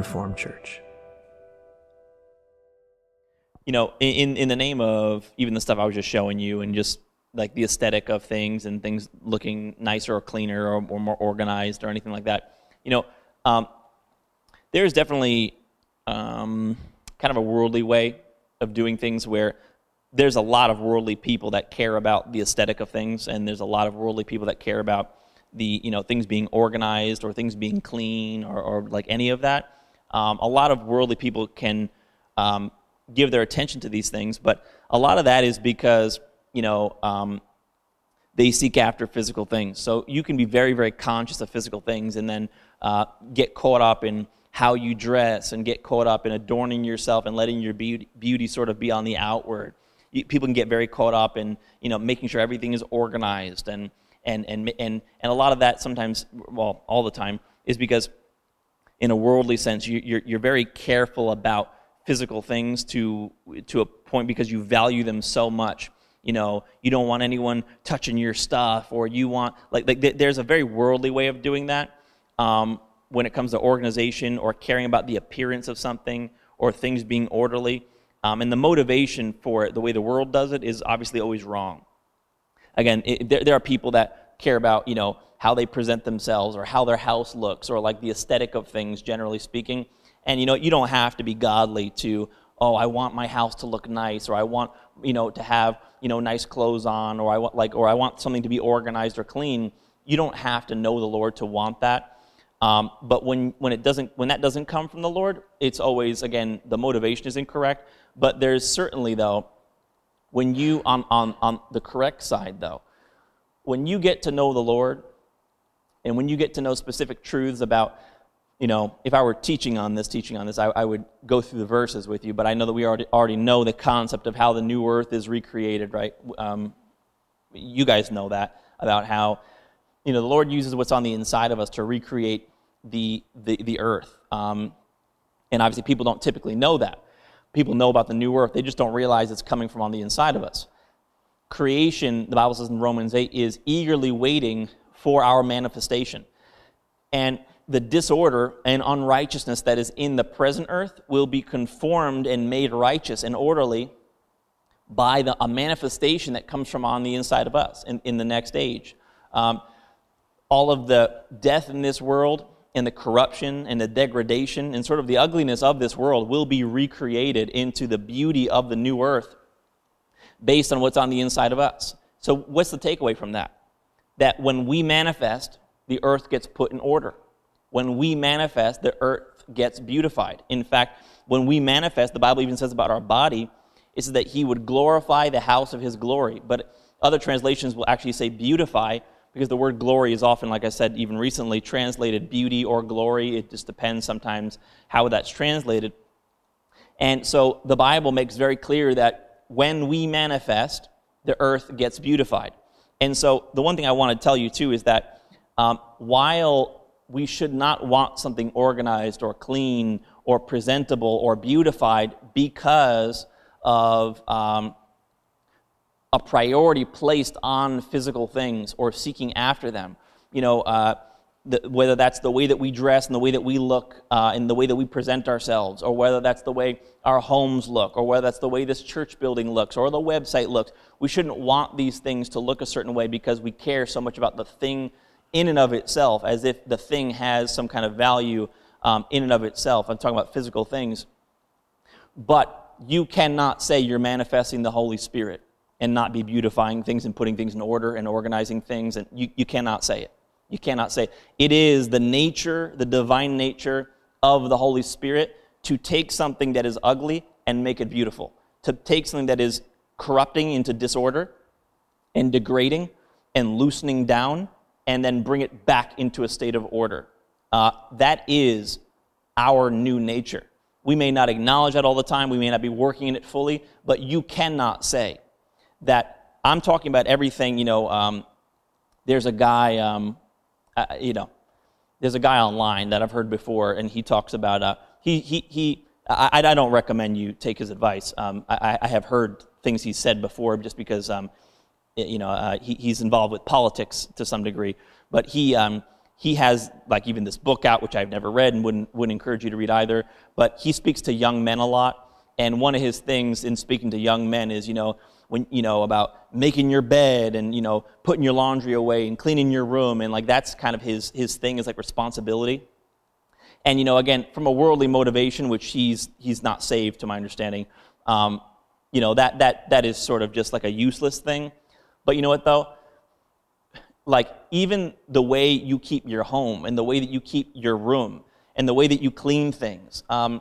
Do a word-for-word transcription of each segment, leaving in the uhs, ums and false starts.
Reformed Church. You know, in in the name of even the stuff I was just showing you, and just like the aesthetic of things and things looking nicer or cleaner or, or more organized or anything like that, you know, um, there's definitely um, kind of a worldly way of doing things where there's a lot of worldly people that care about the aesthetic of things, and there's a lot of worldly people that care about the, you know, things being organized or things being clean or, or like any of that. Um, a lot of worldly people can um, give their attention to these things, but a lot of that is because, you know, um, they seek after physical things. So you can be very, very conscious of physical things and then uh, get caught up in how you dress and get caught up in adorning yourself and letting your beauty, beauty sort of be on the outward. You, people can get very caught up in, you know, making sure everything is organized, and and and and and a lot of that sometimes, well, all the time, is because in a worldly sense, you, you're you're very careful about physical things to to a point because you value them so much. You know, you don't want anyone touching your stuff, or you want like like there's a very worldly way of doing that um, when it comes to organization or caring about the appearance of something or things being orderly. Um, and the motivation for it, the way the world does it, is obviously always wrong. Again, it, there, there are people that care about, you know, how they present themselves or how their house looks or like the aesthetic of things, generally speaking. And, you know, you don't have to be godly to, oh, I want my house to look nice, or I want, you know, to have, you know, nice clothes on, or I want like, or I want something to be organized or clean. You don't have to know the Lord to want that. Um, but when when it doesn't, when that doesn't come from the Lord, it's always, again, the motivation is incorrect. But there's certainly, though, when you, on, on, on the correct side, though, when you get to know the Lord, and when you get to know specific truths about, you know, if I were teaching on this, teaching on this, I, I would go through the verses with you, but I know that we already, already know the concept of how the new earth is recreated, right? Um, you guys know that, about how, you know, the Lord uses what's on the inside of us to recreate the the, the earth. Um, and obviously people don't typically know that. People know about the new earth. They just don't realize it's coming from on the inside of us. Creation, the Bible says in Romans eight, is eagerly waiting for our manifestation. And the disorder and unrighteousness that is in the present earth will be conformed and made righteous and orderly by the, a manifestation that comes from on the inside of us in, in the next age. Um, all of the death in this world and the corruption and the degradation and sort of the ugliness of this world will be recreated into the beauty of the new earth based on what's on the inside of us. So what's the takeaway from that? That when we manifest, the earth gets put in order. When we manifest, the earth gets beautified. In fact, when we manifest, the Bible even says about our body, it says that he would glorify the house of his glory. But other translations will actually say beautify, because the word glory is often, like I said, even recently, translated beauty or glory. It just depends sometimes how that's translated. And so the Bible makes very clear that when we manifest, the earth gets beautified. And so the one thing I want to tell you, too, is that um, while we should not want something organized or clean or presentable or beautified because of um, a priority placed on physical things or seeking after them, you know, uh, the, whether that's the way that we dress and the way that we look uh, and the way that we present ourselves, or whether that's the way our homes look, or whether that's the way this church building looks or the website looks. We shouldn't want these things to look a certain way because we care so much about the thing in and of itself, as if the thing has some kind of value um, in and of itself. I'm talking about physical things. But you cannot say you're manifesting the Holy Spirit and not be beautifying things and putting things in order and organizing things. And you, you cannot say it. You cannot say it. It is the nature, the divine nature of the Holy Spirit to take something that is ugly and make it beautiful. To take something that is corrupting into disorder and degrading and loosening down and then bring it back into a state of order. Uh, that is our new nature. We may not acknowledge that all the time. We may not be working in it fully, but you cannot say that I'm talking about everything, you know, um, there's a guy, um, uh, you know, there's a guy online that I've heard before, and he talks about, uh, he, he, he, I, I don't recommend you take his advice. Um, I, I have heard things he's said before just because, um, you know, uh, he, he's involved with politics to some degree, but he, um, he has like even this book out, which I've never read and wouldn't wouldn't encourage you to read either. But he speaks to young men a lot, and one of his things in speaking to young men is, you know, when you know about making your bed and you know putting your laundry away and cleaning your room, and like that's kind of his his thing is like responsibility. And you know, again, from a worldly motivation, which he's he's not saved to my understanding, um, you know that that that is sort of just like a useless thing. But you know what though? Like, even the way you keep your home and the way that you keep your room and the way that you clean things. Um,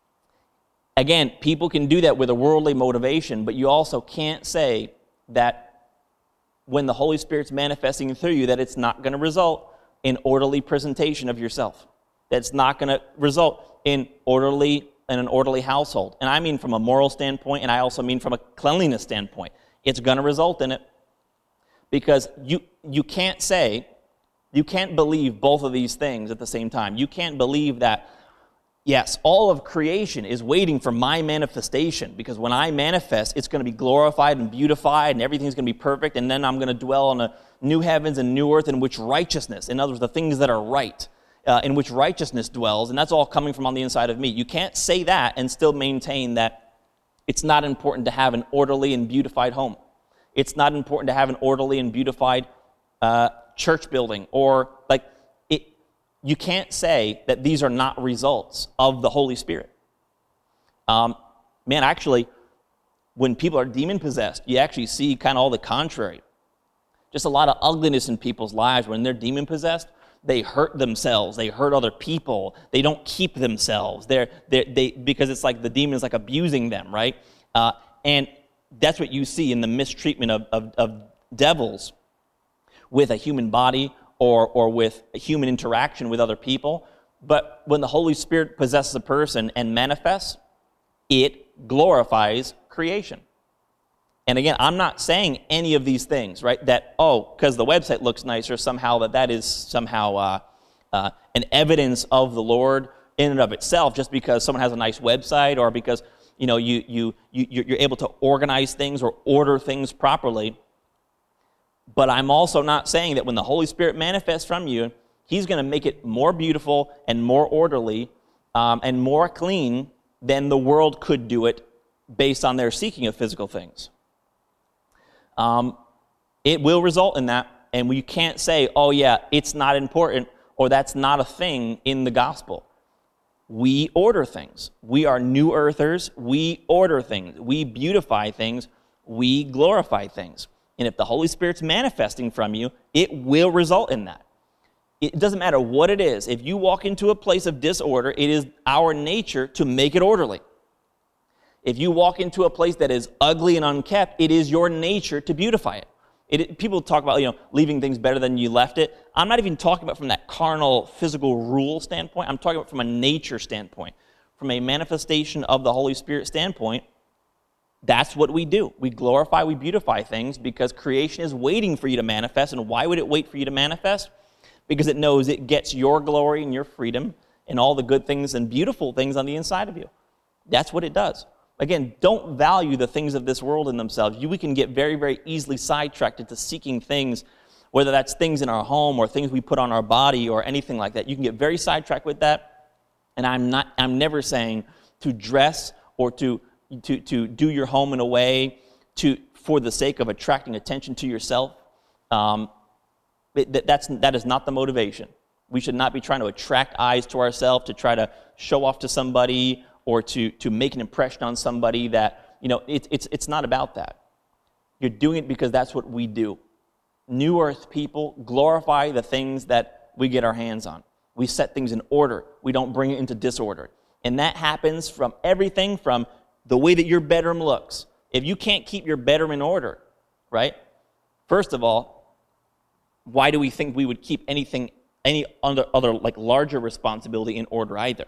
again, people can do that with a worldly motivation, but you also can't say that when the Holy Spirit's manifesting through you that it's not going to result in orderly presentation of yourself. That's not going to result in orderly in an orderly household. And I mean from a moral standpoint, and I also mean from a cleanliness standpoint. It's going to result in it. Because you you can't say, you can't believe both of these things at the same time. You can't believe that, yes, all of creation is waiting for my manifestation, because when I manifest, it's going to be glorified and beautified, and everything's going to be perfect, and then I'm going to dwell on a new heavens and new earth in which righteousness, in other words, the things that are right, uh, in which righteousness dwells, and that's all coming from on the inside of me. You can't say that and still maintain that it's not important to have an orderly and beautified home. It's not important to have an orderly and beautified uh, church building, or like it. You can't say that these are not results of the Holy Spirit. Um, man, actually, when people are demon possessed, you actually see kind of all the contrary. Just a lot of ugliness in people's lives. When they're demon possessed, they hurt themselves. They hurt other people. They don't keep themselves. They're they they because it's like the demon is like abusing them, right? Uh, and that's what you see in the mistreatment of, of, of devils with a human body or, or with a human interaction with other people. But when the Holy Spirit possesses a person and manifests, it glorifies creation. And again, I'm not saying any of these things, right? That, oh, because the website looks nicer, somehow that that is somehow uh, uh, an evidence of the Lord in and of itself, just because someone has a nice website or because you know, you, you, you, you're able to organize things or order things properly. But I'm also not saying that when the Holy Spirit manifests from you, he's going to make it more beautiful and more orderly um, and more clean than the world could do it based on their seeking of physical things. Um, it will result in that, and we can't say, oh yeah, it's not important or that's not a thing in the gospel. We order things. We are new earthers. We order things. We beautify things. We glorify things. And if the Holy Spirit's manifesting from you, it will result in that. It doesn't matter what it is. If you walk into a place of disorder, it is our nature to make it orderly. If you walk into a place that is ugly and unkept, it is your nature to beautify it. It, people talk about, you know, leaving things better than you left it. I'm not even talking about from that carnal, physical rule standpoint. I'm talking about from a nature standpoint. From a manifestation of the Holy Spirit standpoint, that's what we do. We glorify, we beautify things because creation is waiting for you to manifest. And why would it wait for you to manifest? Because it knows it gets your glory and your freedom and all the good things and beautiful things on the inside of you. That's what it does. Again, don't value the things of this world in themselves. You, we can get very, very easily sidetracked into seeking things, whether that's things in our home or things we put on our body or anything like that. You can get very sidetracked with that. And I'm not. I'm never saying to dress or to to to do your home in a way to for the sake of attracting attention to yourself. Um, it, that's that is not the motivation. We should not be trying to attract eyes to ourselves to try to show off to somebody, or to, to make an impression on somebody that, you know, it, it's it's not about that. You're doing it because that's what we do. New earth people glorify the things that we get our hands on. We set things in order. We don't bring it into disorder. And that happens from everything from the way that your bedroom looks. If you can't keep your bedroom in order, right? First of all, why do we think we would keep anything, any other, other like larger responsibility in order either?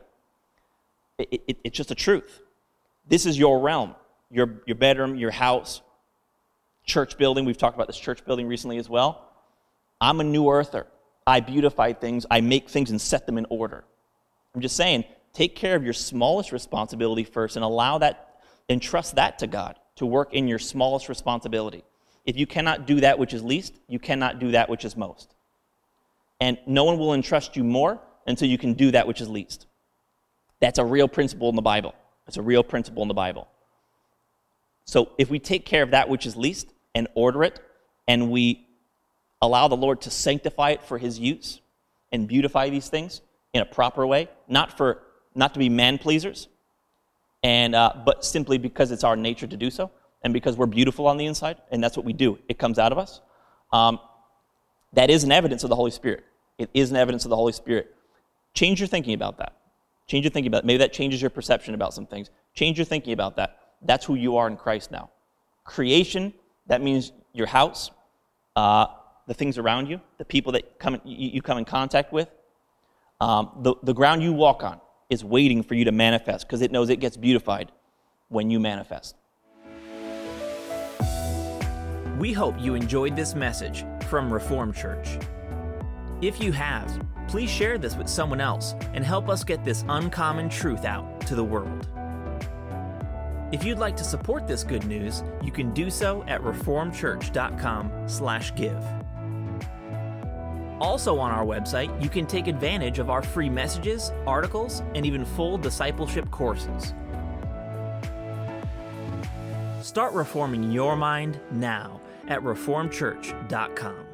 It, it, it's just the truth. This is your realm, your, your bedroom, your house, church building. We've talked about this church building recently as well. I'm a new earther. I beautify things. I make things and set them in order. I'm just saying, take care of your smallest responsibility first and allow that, and trust that to God to work in your smallest responsibility. If you cannot do that which is least, you cannot do that which is most. And no one will entrust you more until you can do that which is least. That's a real principle in the Bible. It's a real principle in the Bible. So if we take care of that which is least and order it, and we allow the Lord to sanctify it for his use and beautify these things in a proper way, not for not to be man-pleasers, and uh, but simply because it's our nature to do so, and because we're beautiful on the inside, and that's what we do. It comes out of us. Um, that is an evidence of the Holy Spirit. It is an evidence of the Holy Spirit. Change your thinking about that. Change your thinking about it. Maybe that changes your perception about some things. Change your thinking about that. That's who you are in Christ now. Creation, that means your house, uh, the things around you, the people that come you, you come in contact with. Um, the, the ground you walk on is waiting for you to manifest because it knows it gets beautified when you manifest. We hope you enjoyed this message from Reformed Church. If you have, please share this with someone else and help us get this uncommon truth out to the world. If you'd like to support this good news, you can do so at reformed church dot com slash give. Also on our website, you can take advantage of our free messages, articles, and even full discipleship courses. Start reforming your mind now at reformed church dot com.